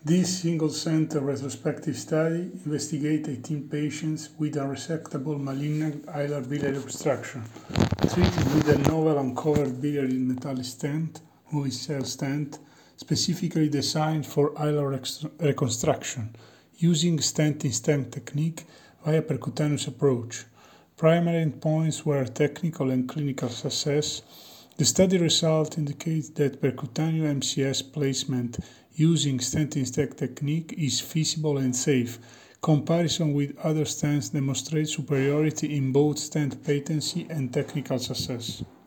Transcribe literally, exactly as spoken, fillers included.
This single-center retrospective study investigated eighteen patients with unresectable malignant hilar biliary obstruction treated with a novel uncovered biliary metallic stent, Movicel stent, specifically designed for hilar reconstruction, using stent-in-stent technique via percutaneous approach. Primary endpoints were technical and clinical success. The study results indicate that percutaneous M C S placement using stent-in-stent technique is feasible and safe. Comparison with other stents demonstrates superiority in both stent patency and technical success.